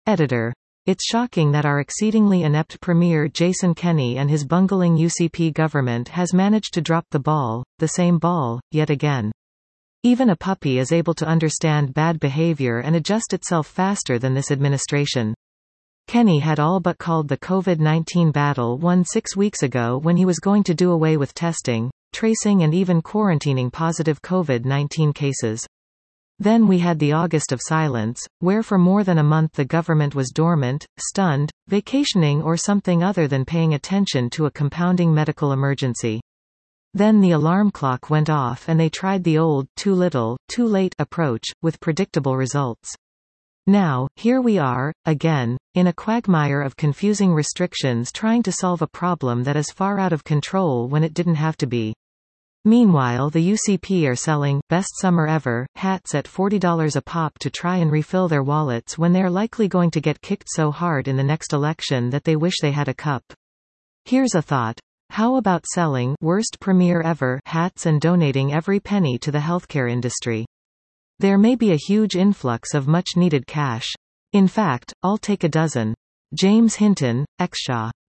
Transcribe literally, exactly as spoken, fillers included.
Editor. It's shocking that our exceedingly inept Premier Jason Kenney and his bungling U C P government has managed to drop the ball, the same ball, yet again. Even a puppy is able to understand bad behavior and adjust itself faster than this administration. Kenney had all but called the COVID nineteen battle won six weeks ago when he was going to do away with testing, tracing and even quarantining positive COVID nineteen cases. Then we had the August of silence, where for more than a month the government was dormant, stunned, vacationing or something other than paying attention to a compounding medical emergency. Then the alarm clock went off and they tried the old, too little, too late approach, with predictable results. Now, here we are, again, in a quagmire of confusing restrictions trying to solve a problem that is far out of control when it didn't have to be. Meanwhile, the U C P are selling best summer ever hats at forty dollars a pop to try and refill their wallets when they are likely going to get kicked so hard in the next election that they wish they had a cup. Here's a thought. How about selling worst premier ever hats and donating every penny to the healthcare industry? There may be a huge influx of much needed cash. In fact, I'll take a dozen. James Hinton, Exshaw.